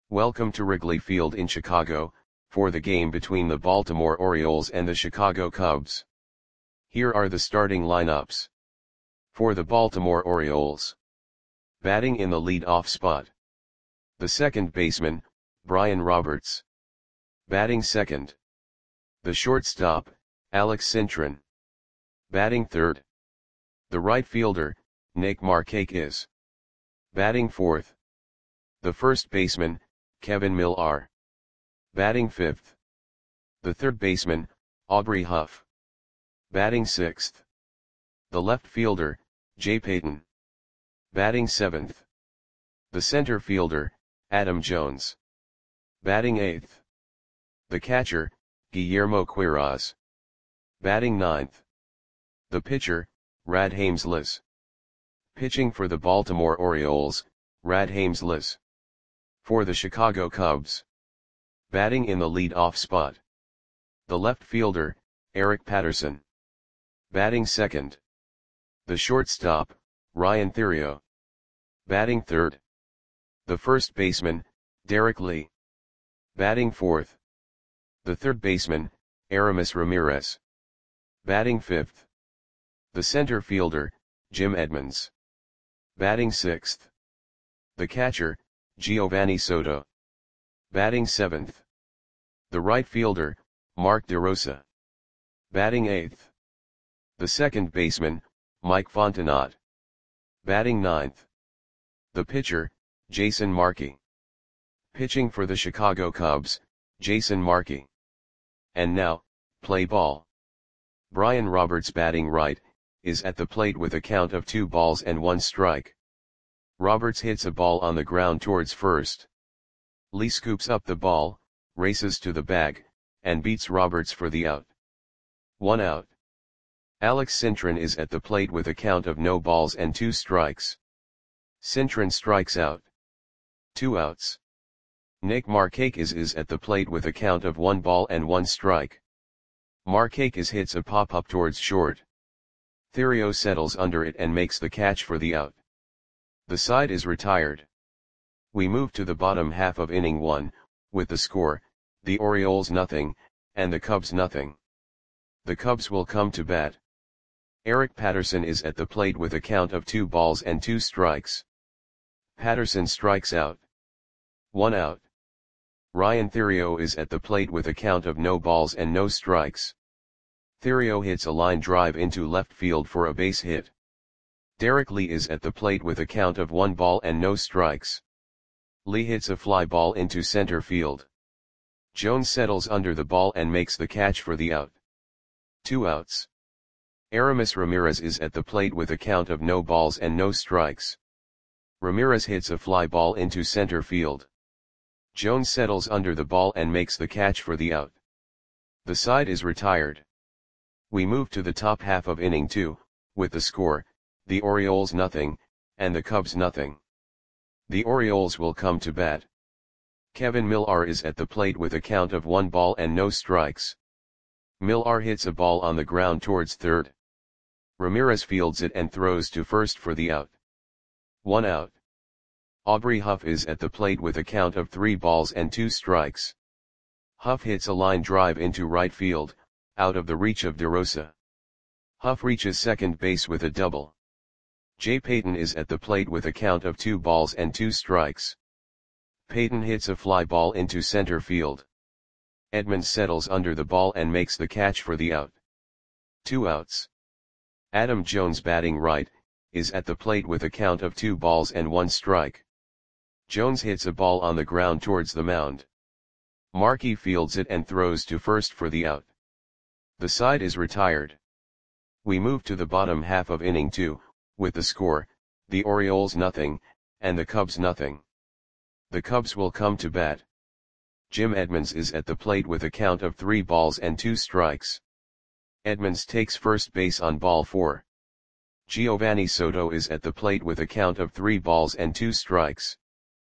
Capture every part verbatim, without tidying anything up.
Welcome to Wrigley Field in Chicago, for the game between the Baltimore Orioles and the Chicago Cubs. Here are the starting lineups. For the Baltimore Orioles. Batting in the lead-off spot. The second baseman, Brian Roberts. Batting second. The shortstop, Alex Cintron. Batting third. The right fielder, Nick Markakis. Batting fourth. The first baseman, Kevin Millar. Batting fifth. The third baseman, Aubrey Huff. Batting sixth. The left fielder, Jay Payton. Batting seventh. The center fielder, Adam Jones. Batting eighth. The catcher, Guillermo Quiroz. Batting ninth. The pitcher, Rad Hamesless. Pitching for the Baltimore Orioles, Rad Hamesless. For the Chicago Cubs. Batting in the lead-off spot. The left fielder, Eric Patterson. Batting second. The shortstop, Ryan Theriot. Batting third. The first baseman, Derek Lee. Batting fourth. The third baseman, Aramis Ramirez. Batting fifth. The center fielder, Jim Edmonds. Batting sixth. The catcher, Giovanni Soto. Batting seventh. The right fielder, Mark DeRosa. Batting eighth. The second baseman, Mike Fontenot. Batting ninth. The pitcher, Jason Markey. Pitching for the Chicago Cubs, Jason Markey. And now, play ball. Brian Roberts batting right, is at the plate with a count of two balls and one strike. Roberts hits a ball on the ground towards first. Lee scoops up the ball, races to the bag, and beats Roberts for the out. One out. Alex Cintron is at the plate with a count of no balls and two strikes. Cintron strikes out. Two outs. Nick Markakis is at the plate with a count of one ball and one strike. Markakis hits a pop-up towards short. Theriot settles under it and makes the catch for the out. The side is retired. We move to the bottom half of inning one, with the score, the Orioles nothing, and the Cubs nothing. The Cubs will come to bat. Eric Patterson is at the plate with a count of two balls and two strikes. Patterson strikes out. One out. Ryan Theriot is at the plate with a count of no balls and no strikes. Theriot hits a line drive into left field for a base hit. Derek Lee is at the plate with a count of one ball and no strikes. Lee hits a fly ball into center field. Jones settles under the ball and makes the catch for the out. Two outs. Aramis Ramirez is at the plate with a count of no balls and no strikes. Ramirez hits a fly ball into center field. Jones settles under the ball and makes the catch for the out. The side is retired. We move to the top half of inning two, with the score, the Orioles nothing, and the Cubs nothing. The Orioles will come to bat. Kevin Millar is at the plate with a count of one ball and no strikes. Millar hits a ball on the ground towards third. Ramirez fields it and throws to first for the out. One out. Aubrey Huff is at the plate with a count of three balls and two strikes. Huff hits a line drive into right field, out of the reach of DeRosa. Huff reaches second base with a double. Jay Payton is at the plate with a count of two balls and two strikes. Payton hits a fly ball into center field. Edmonds settles under the ball and makes the catch for the out. Two outs. Adam Jones batting right, is at the plate with a count of two balls and one strike. Jones hits a ball on the ground towards the mound. Markey fields it and throws to first for the out. The side is retired. We move to the bottom half of inning two, with the score, the Orioles nothing, and the Cubs nothing. The Cubs will come to bat. Jim Edmonds is at the plate with a count of three balls and two strikes. Edmonds takes first base on ball four. Giovanni Soto is at the plate with a count of three balls and two strikes.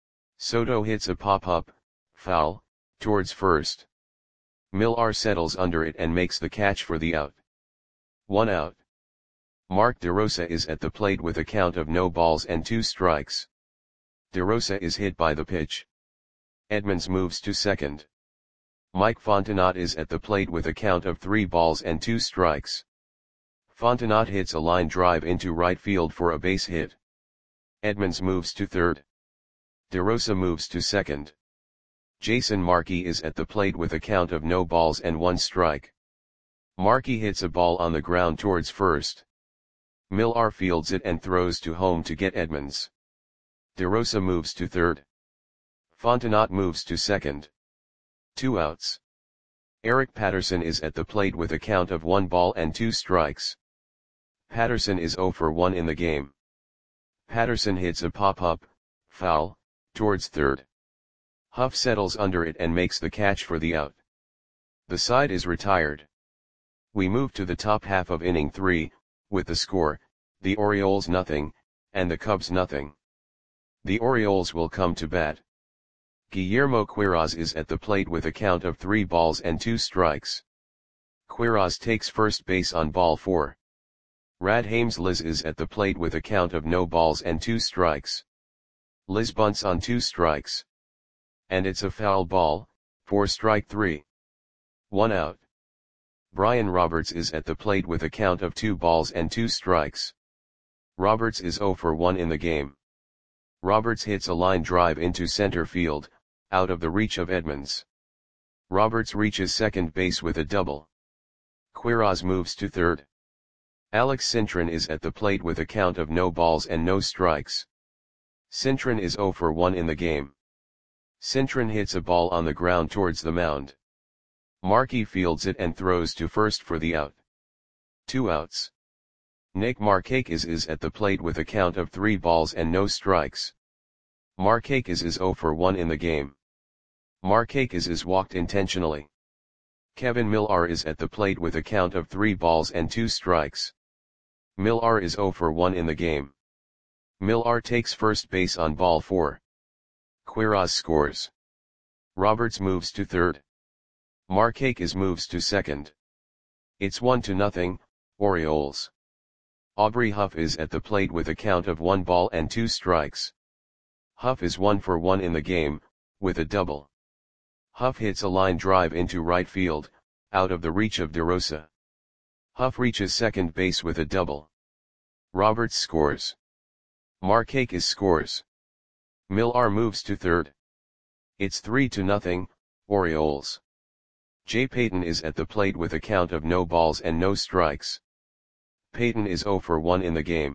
Soto hits a pop-up, foul, towards first. Millar settles under it and makes the catch for the out. One out. Mark DeRosa is at the plate with a count of no balls and two strikes. DeRosa is hit by the pitch. Edmonds moves to second. Mike Fontenot is at the plate with a count of three balls and two strikes. Fontenot hits a line drive into right field for a base hit. Edmonds moves to third. DeRosa moves to second. Jason Markey is at the plate with a count of no balls and one strike. Markey hits a ball on the ground towards first. Millar fields it and throws to home to get Edmonds. DeRosa moves to third. Fontenot moves to second. Two outs. Eric Patterson is at the plate with a count of one ball and two strikes. Patterson is oh for one in the game. Patterson hits a pop-up, foul, towards third. Huff settles under it and makes the catch for the out. The side is retired. We move to the top half of inning three, with the score, the Orioles nothing, and the Cubs nothing. The Orioles will come to bat. Guillermo Quiroz is at the plate with a count of three balls and two strikes. Quiroz takes first base on ball four. Radhames Liz is at the plate with a count of no balls and two strikes. Liz bunts on two strikes. And it's a foul ball, for strike three. One out. Brian Roberts is at the plate with a count of two balls and two strikes. Roberts is oh for one in the game. Roberts hits a line drive into center field, out of the reach of Edmonds. Roberts reaches second base with a double. Quiroz moves to third. Alex Cintron is at the plate with a count of no balls and no strikes. Cintron is oh for one in the game. Cintron hits a ball on the ground towards the mound. Markey fields it and throws to first for the out. Two outs. Nick Markakis is at the plate with a count of three balls and no strikes. Markakis is oh for one in the game. Markakis is walked intentionally. Kevin Millar is at the plate with a count of three balls and two strikes. Millar is oh for one in the game. Millar takes first base on ball four. Quiroz scores. Roberts moves to third. Markakis moves to second. It's one to nothing, Orioles. Aubrey Huff is at the plate with a count of one ball and two strikes. Huff is one for one in the game, with a double. Huff hits a line drive into right field, out of the reach of DeRosa. Huff reaches second base with a double. Roberts scores. Markakis scores. Millar moves to third. It's three to nothing, Orioles. Jay Payton is at the plate with a count of no balls and no strikes. Payton is oh for one in the game.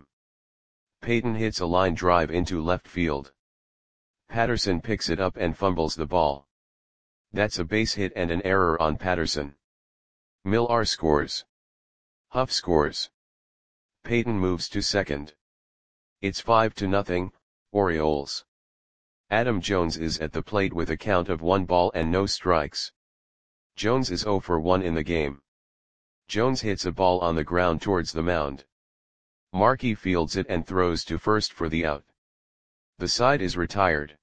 Payton hits a line drive into left field. Patterson picks it up and fumbles the ball. That's a base hit and an error on Patterson. Millar scores. Huff scores. Payton moves to second. It's five to nothing, Orioles. Adam Jones is at the plate with a count of one ball and no strikes. Jones is oh for one in the game. Jones hits a ball on the ground towards the mound. Markey fields it and throws to first for the out. The side is retired.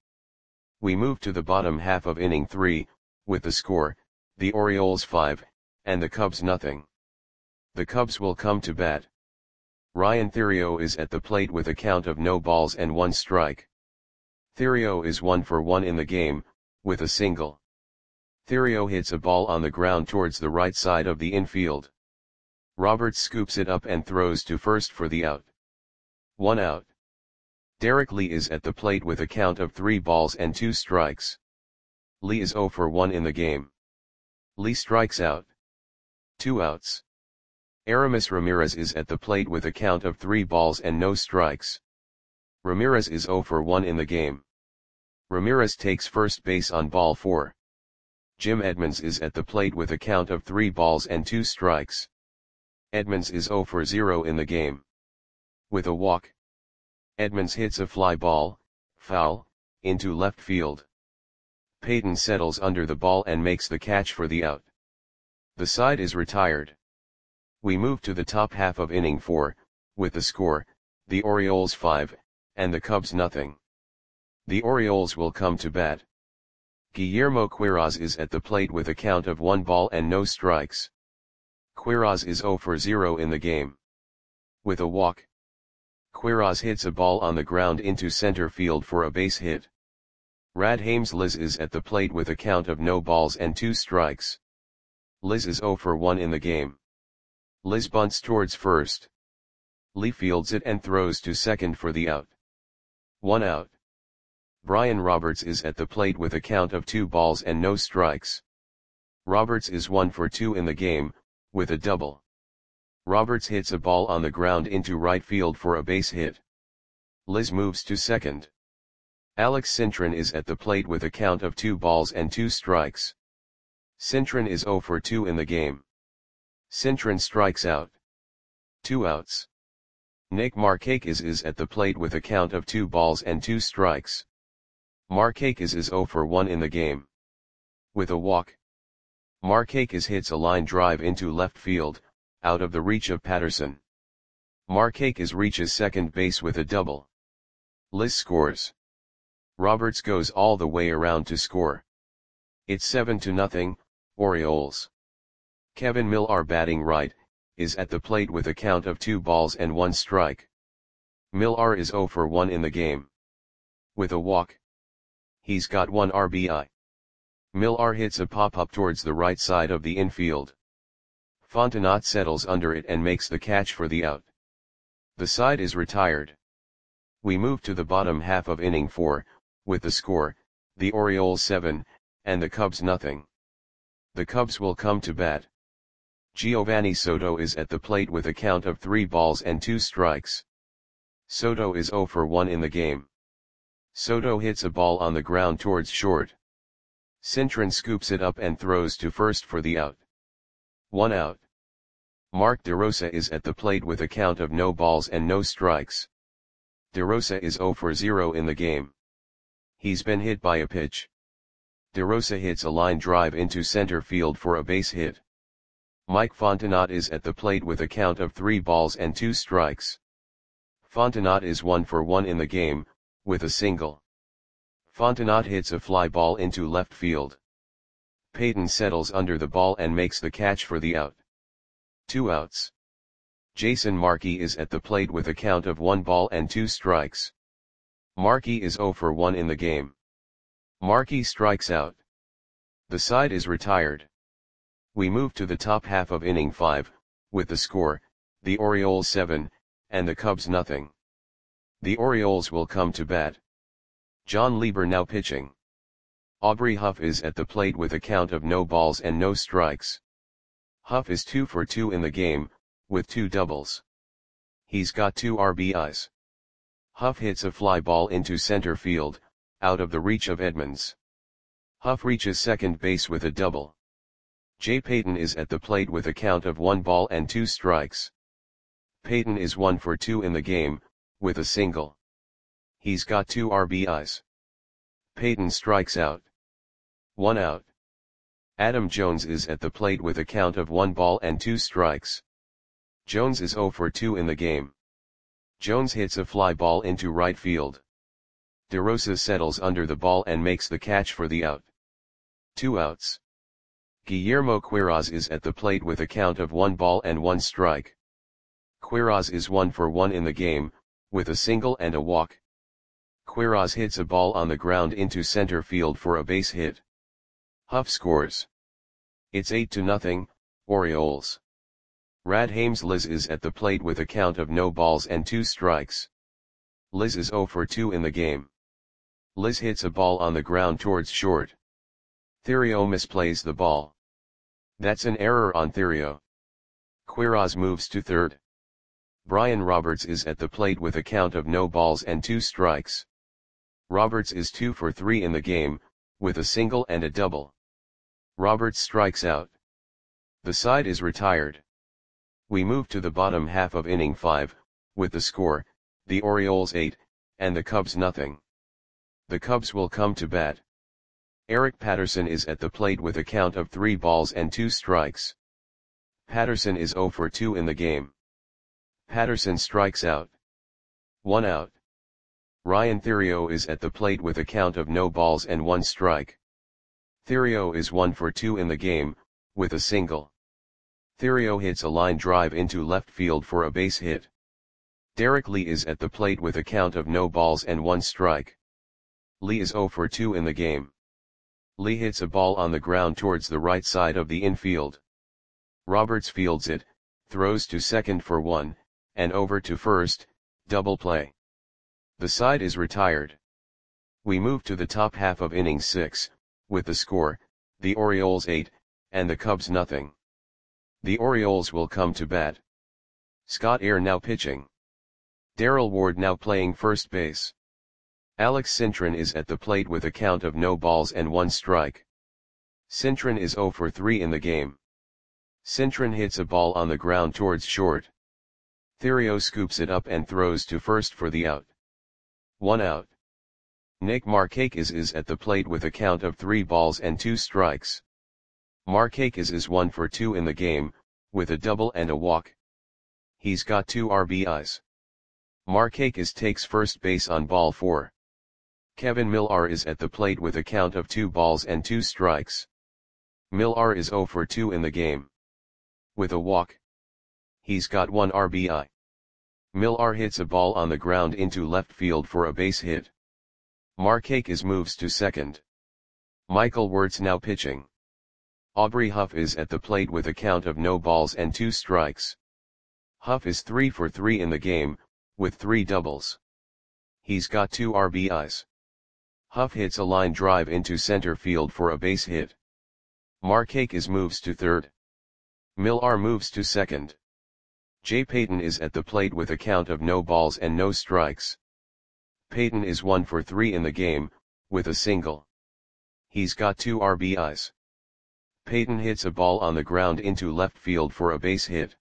We move to the bottom half of inning three, with the score, the Orioles five, and the Cubs nothing. The Cubs will come to bat. Ryan Theriot is at the plate with a count of no balls and one strike. Theriot is one for one in the game, with a single. Theriot hits a ball on the ground towards the right side of the infield. Roberts scoops it up and throws to first for the out. One out. Derek Lee is at the plate with a count of three balls and two strikes. Lee is oh for one in the game. Lee strikes out. Two outs. Aramis Ramirez is at the plate with a count of three balls and no strikes. Ramirez is oh for one in the game. Ramirez takes first base on ball four. Jim Edmonds is at the plate with a count of three balls and two strikes. Edmonds is oh for zero in the game. With a walk. Edmonds hits a fly ball, foul, into left field. Payton settles under the ball and makes the catch for the out. The side is retired. We move to the top half of inning four, with the score, the Orioles five, and the Cubs nothing. The Orioles will come to bat. Guillermo Quiroz is at the plate with a count of one ball and no strikes. Quiroz is oh for zero in the game. With a walk. Quiroz hits a ball on the ground into center field for a base hit. Radhames Liz is at the plate with a count of no balls and two strikes. Liz is zero for one in the game. Liz bunts towards first. Lee fields it and throws to second for the out. One out. Brian Roberts is at the plate with a count of two balls and no strikes. Roberts is one for two in the game, with a double. Roberts hits a ball on the ground into right field for a base hit. Liz moves to second. Alex Cintron is at the plate with a count of two balls and two strikes. Cintron is zero for two in the game. Cintron strikes out. Two outs. Nick Markakis is at the plate with a count of two balls and two strikes. Markakis is zero for one in the game. With a walk. Markakis hits a line drive into left field, out of the reach of Patterson. Markakis reaches second base with a double. Liz scores. Roberts goes all the way around to score. It's seven to nothing, Orioles. Kevin Millar, batting right, is at the plate with a count of two balls and one strike. Millar is zero for one in the game. With a walk. He's got one R B I. Millar hits a pop-up towards the right side of the infield. Fontenot settles under it and makes the catch for the out. The side is retired. We move to the bottom half of inning four, with the score, the Orioles seven, and the Cubs nothing. The Cubs will come to bat. Giovanni Soto is at the plate with a count of three balls and two strikes. Soto is zero for one in the game. Soto hits a ball on the ground towards short. Cintron scoops it up and throws to first for the out. One out. Mark DeRosa is at the plate with a count of no balls and no strikes. DeRosa is zero for zero in the game. He's been hit by a pitch. DeRosa hits a line drive into center field for a base hit. Mike Fontenot is at the plate with a count of three balls and two strikes. Fontenot is one for one in the game, with a single. Fontenot hits a fly ball into left field. Payton settles under the ball and makes the catch for the out. Two outs. Jason Markey is at the plate with a count of one ball and two strikes. Markey is zero for one in the game. Markey strikes out. The side is retired. We move to the top half of inning five, with the score, the Orioles seven, and the Cubs nothing. The Orioles will come to bat. John Lieber now pitching. Aubrey Huff is at the plate with a count of no balls and no strikes. Huff is two for two in the game, with two doubles. He's got two R B Is. Huff hits a fly ball into center field, out of the reach of Edmonds. Huff reaches second base with a double. Jay Payton is at the plate with a count of one ball and two strikes. Payton is one for two in the game, with a single. He's got two R B Is. Payton strikes out. One out. Adam Jones is at the plate with a count of one ball and two strikes. Jones is zero for two in the game. Jones hits a fly ball into right field. DeRosa settles under the ball and makes the catch for the out. Two outs. Guillermo Quiroz is at the plate with a count of one ball and one strike. Quiroz is one for one in the game, with a single and a walk. Quiroz hits a ball on the ground into center field for a base hit. Huff scores. It's eight to nothing, Orioles. Radhames Liz is at the plate with a count of no balls and two strikes. Liz is zero for two in the game. Liz hits a ball on the ground towards short. Theriot misplays the ball. That's an error on Theriot. Quiroz moves to third. Brian Roberts is at the plate with a count of no balls and two strikes. Roberts is two for three in the game, with a single and a double. Roberts strikes out. The side is retired. We move to the bottom half of inning five, with the score, the Orioles eight, and the Cubs nothing. The Cubs will come to bat. Eric Patterson is at the plate with a count of three balls and two strikes. Patterson is zero for two in the game. Patterson strikes out. One out. Ryan Theriot is at the plate with a count of no balls and one strike. Theriot is one for two in the game, with a single. Theriot hits a line drive into left field for a base hit. Derek Lee is at the plate with a count of no balls and one strike. Lee is zero for two in the game. Lee hits a ball on the ground towards the right side of the infield. Roberts fields it, throws to second for one, and over to first, double play. The side is retired. We move to the top half of inning six, with the score, the Orioles eight, and the Cubs nothing. The Orioles will come to bat. Scott Air now pitching. Darrell Ward now playing first base. Alex Cintron is at the plate with a count of no balls and one strike. Cintron is zero for three in the game. Cintron hits a ball on the ground towards short. Theriot scoops it up and throws to first for the out. One out. Nick Markakis is at the plate with a count of three balls and two strikes. Markakis is one for two in the game, with a double and a walk. He's got two R B Is. Markakis takes first base on ball four. Kevin Millar is at the plate with a count of two balls and two strikes. Millar is zero for two in the game. With a walk. He's got one R B I. Millar hits a ball on the ground into left field for a base hit. Markakis moves to second. Michael Wirtz now pitching. Aubrey Huff is at the plate with a count of no balls and two strikes. Huff is three for three in the game, with three doubles. He's got two R B Is. Huff hits a line drive into center field for a base hit. Markakis moves to third. Millar moves to second. Jay Payton is at the plate with a count of no balls and no strikes. Payton is one for three in the game, with a single. He's got two R B Is. Payton hits a ball on the ground into left field for a base hit.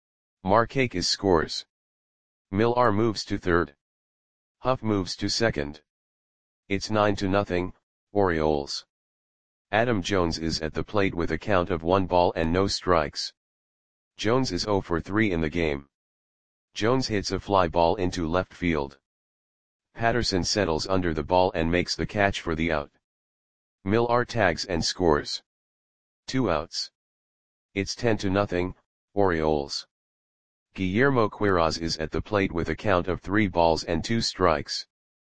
Markakis scores. Millar moves to third. Huff moves to second. It's nine to nothing, Orioles. Adam Jones is at the plate with a count of one ball and no strikes. Jones is zero for three in the game. Jones hits a fly ball into left field. Patterson settles under the ball and makes the catch for the out. Millar tags and scores. Two outs. It's ten to nothing, Orioles. Guillermo Quiroz is at the plate with a count of three balls and two strikes.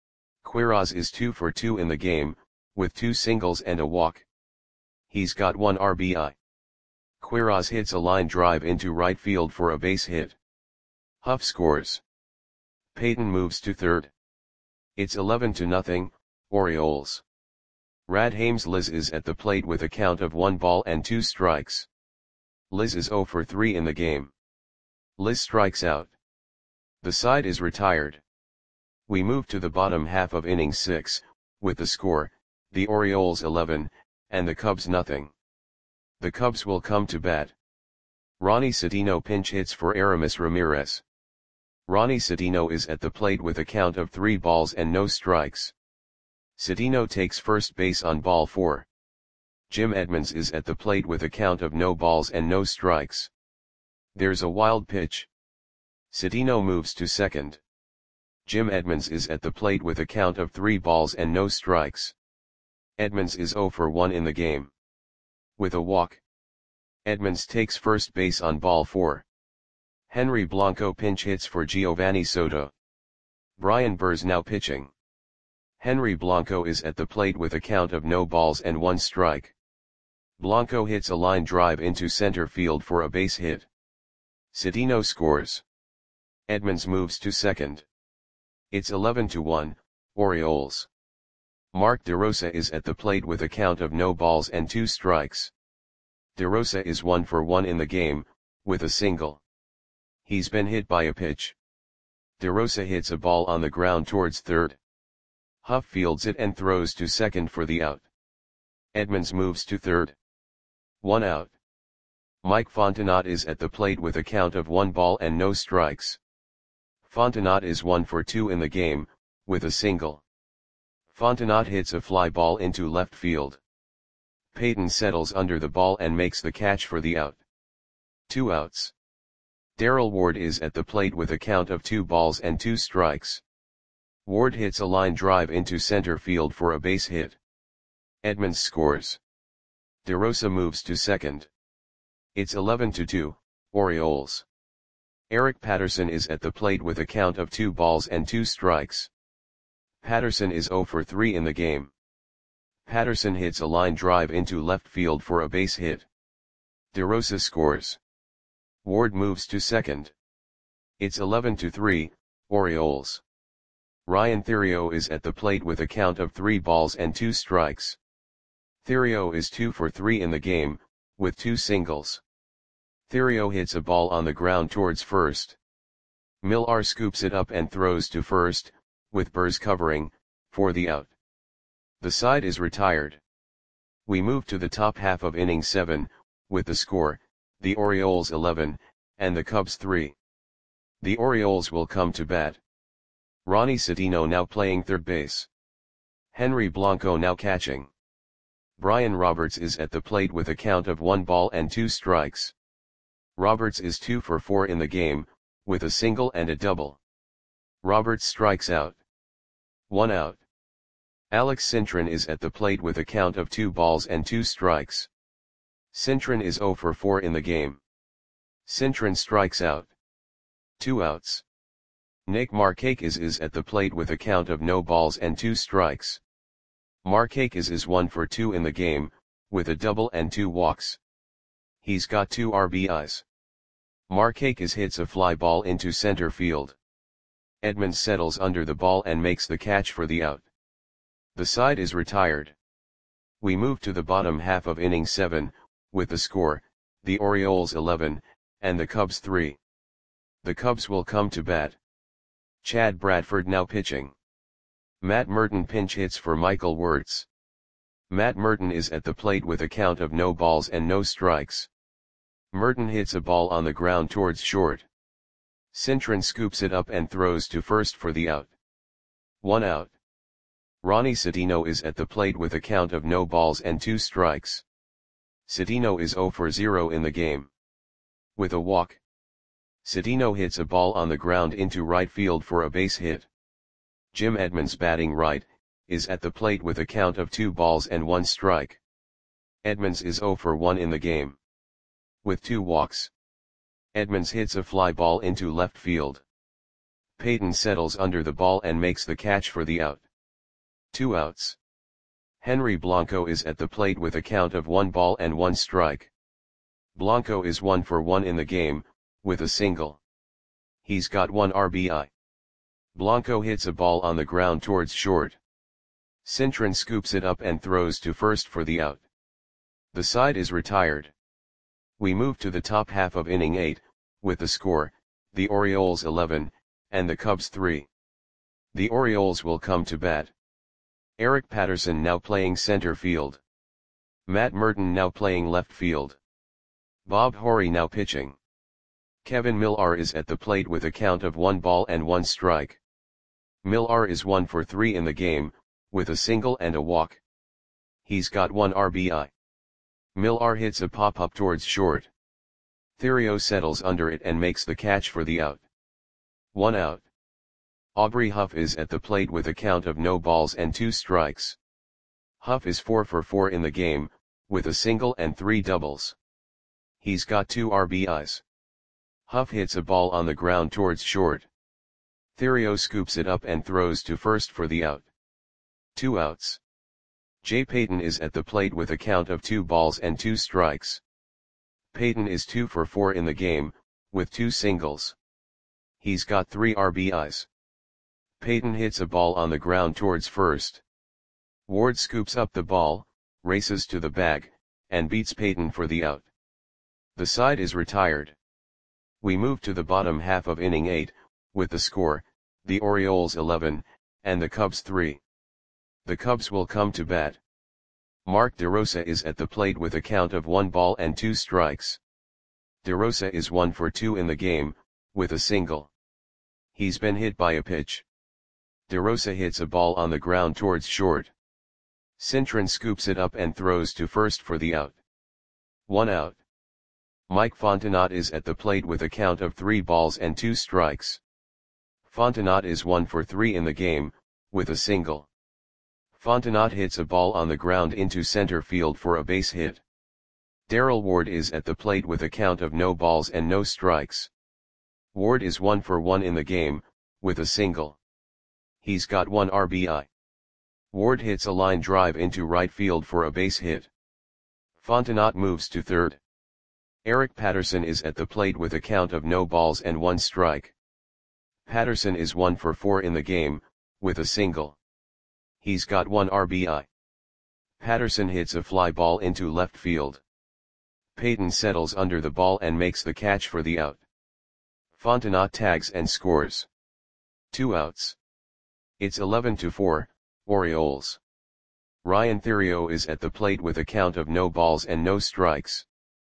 Quiroz is two for two in the game, with two singles and a walk. He's got one R B I. Quiroz hits a line drive into right field for a base hit. Huff scores. Payton moves to third. It's eleven to nothing, Orioles. Radhames Liz is at the plate with a count of one ball and two strikes. Liz is zero for three in the game. Liz strikes out. The side is retired. We move to the bottom half of inning six, with the score, the Orioles eleven, and the Cubs nothing. The Cubs will come to bat. Ronnie Cedeno pinch hits for Aramis Ramirez. Ronnie Cedeno is at the plate with a count of three balls and no strikes. Cedeno takes first base on ball four. Jim Edmonds is at the plate with a count of no balls and no strikes. There's a wild pitch. Cedeno moves to second. Jim Edmonds is at the plate with a count of three balls and no strikes. Edmonds is zero for one in the game. With a walk. Edmonds takes first base on ball four. Henry Blanco pinch hits for Giovanni Soto. Brian Burrs now pitching. Henry Blanco is at the plate with a count of no balls and one strike. Blanco hits a line drive into center field for a base hit. Cedeno scores. Edmonds moves to second. It's eleven to one, Orioles. Mark DeRosa is at the plate with a count of no balls and two strikes. DeRosa is one for one in the game, with a single. He's been hit by a pitch. DeRosa hits a ball on the ground towards third. Huff fields it and throws to second for the out. Edmonds moves to third. One out. Mike Fontenot is at the plate with a count of one ball and no strikes. Fontenot is one for two in the game, with a single. Fontenot hits a fly ball into left field. Payton settles under the ball and makes the catch for the out. Two outs. Darrell Ward is at the plate with a count of two balls and two strikes. Ward hits a line drive into center field for a base hit. Edmonds scores. DeRosa moves to second. It's eleven to two, Orioles. Eric Patterson is at the plate with a count of two balls and two strikes. Patterson is zero for three in the game. Patterson hits a line drive into left field for a base hit. DeRosa scores. Ward moves to second. It's eleven to three, Orioles. Ryan Theriot is at the plate with a count of three balls and two strikes. Theriot is two for three in the game, with two singles. Theriot hits a ball on the ground towards first. Millar scoops it up and throws to first, with Burrs covering, for the out. The side is retired. We move to the top half of inning seven, with the score, the Orioles eleven, and the Cubs three. The Orioles will come to bat. Ronnie Cedeno now playing third base. Henry Blanco now catching. Brian Roberts is at the plate with a count of one ball and two strikes. Roberts is two for four in the game, with a single and a double. Roberts strikes out. One out. Alex Cintron is at the plate with a count of two balls and two strikes. Cintron is zero for four in the game. Cintron strikes out. Two outs. Nick Markakis is at the plate with a count of no balls and two strikes. Markakis is one for two in the game, with a double and two walks. He's got two R B Is. Markakis hits a fly ball into center field. Edmonds settles under the ball and makes the catch for the out. The side is retired. We move to the bottom half of inning seven, with the score, the Orioles eleven, and the Cubs three. The Cubs will come to bat. Chad Bradford now pitching. Matt Merton pinch hits for Michael Wirtz. Matt Merton is at the plate with a count of no balls and no strikes. Merton hits a ball on the ground towards short. Cintron scoops it up and throws to first for the out. One out. Ronnie Cedeno is at the plate with a count of no balls and two strikes. Cedeno is zero for zero in the game. With a walk. Cedeno hits a ball on the ground into right field for a base hit. Jim Edmonds batting right, is at the plate with a count of two balls and one strike. Edmonds is zero for one in the game. With two walks. Edmonds hits a fly ball into left field. Payton settles under the ball and makes the catch for the out. Two outs. Henry Blanco is at the plate with a count of one ball and one strike. Blanco is one for one in the game, with a single. He's got one R B I. Blanco hits a ball on the ground towards short. Cintron scoops it up and throws to first for the out. The side is retired. We move to the top half of inning eight, with the score, the Orioles eleven, and the Cubs three. The Orioles will come to bat. Eric Patterson now playing center field. Matt Merton now playing left field. Bob Horry now pitching. Kevin Millar is at the plate with a count of one ball and one strike. Millar is one for three in the game, with a single and a walk. He's got one R B I. Millar hits a pop-up towards short. Theriot settles under it and makes the catch for the out. One out. Aubrey Huff is at the plate with a count of no balls and two strikes. Huff is four for four in the game, with a single and three doubles. He's got two R B Is. Huff hits a ball on the ground towards short. Theriot scoops it up and throws to first for the out. Two outs. Jay Payton is at the plate with a count of two balls and two strikes. Payton is two for four in the game, with two singles. He's got three R B Is. Payton hits a ball on the ground towards first. Ward scoops up the ball, races to the bag, and beats Payton for the out. The side is retired. We move to the bottom half of inning eight, with the score, the Orioles eleven, and the Cubs three. The Cubs will come to bat. Mark DeRosa is at the plate with a count of one ball and two strikes. DeRosa is one for two in the game, with a single. He's been hit by a pitch. DeRosa hits a ball on the ground towards short. Cintron scoops it up and throws to first for the out. One out. Mike Fontenot is at the plate with a count of three balls and two strikes. Fontenot is one for three in the game, with a single. Fontenot hits a ball on the ground into center field for a base hit. Darrell Ward is at the plate with a count of no balls and no strikes. Ward is one for one in the game, with a single. He's got one R B I. Ward hits a line drive into right field for a base hit. Fontenot moves to third. Eric Patterson is at the plate with a count of no balls and one strike. Patterson is one for four in the game, with a single. He's got one R B I. Patterson hits a fly ball into left field. Peyton settles under the ball and makes the catch for the out. Fontenot tags and scores. Two outs. It's eleven to four, Orioles. Ryan Theriot is at the plate with a count of no balls and no strikes.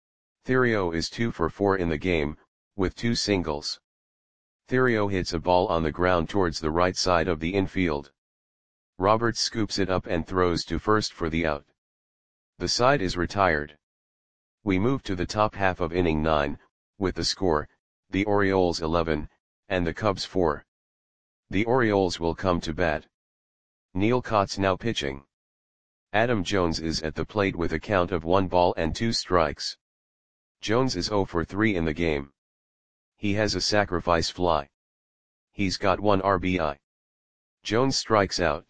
Theriot is two for four in the game, with two singles. Theriot hits a ball on the ground towards the right side of the infield. Roberts scoops it up and throws to first for the out. The side is retired. We move to the top half of inning nine, with the score, the Orioles eleven, and the Cubs four. The Orioles will come to bat. Neil Cott's now pitching. Adam Jones is at the plate with a count of one ball and two strikes. Jones is zero for three in the game. He has a sacrifice fly. He's got one R B I. Jones strikes out.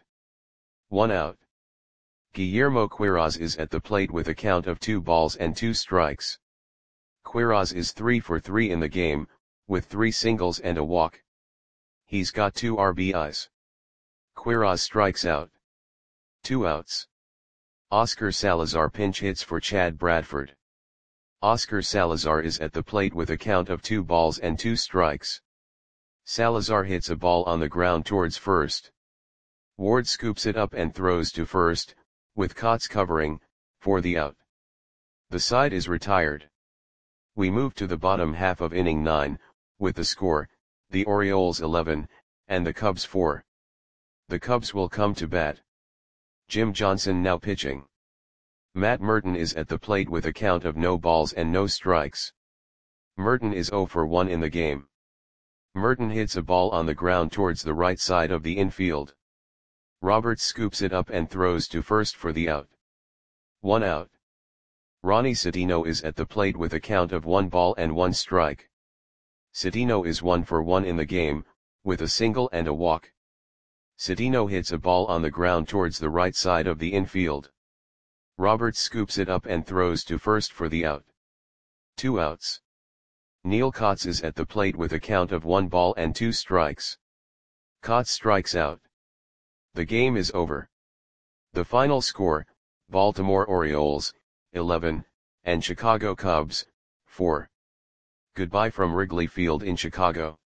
One out. Guillermo Quiroz is at the plate with a count of two balls and two strikes. Quiroz is three for three in the game, with three singles and a walk. He's got two R B Is. Quiroz strikes out. Two outs. Oscar Salazar pinch hits for Chad Bradford. Oscar Salazar is at the plate with a count of two balls and two strikes. Salazar hits a ball on the ground towards first. Ward scoops it up and throws to first, with Cots covering, for the out. The side is retired. We move to the bottom half of inning nine, with the score, the Orioles eleven, and the Cubs four. The Cubs will come to bat. Jim Johnson now pitching. Matt Merton is at the plate with a count of no balls and no strikes. Merton is zero for one in the game. Merton hits a ball on the ground towards the right side of the infield. Roberts scoops it up and throws to first for the out. One out. Ronnie Citino is at the plate with a count of one ball and one strike. Citino is one for one in the game, with a single and a walk. Citino hits a ball on the ground towards the right side of the infield. Roberts scoops it up and throws to first for the out. Two outs. Neil Cots is at the plate with a count of one ball and two strikes. Cots strikes out. The game is over. The final score, Baltimore Orioles, eleven, and Chicago Cubs, four. Goodbye from Wrigley Field in Chicago.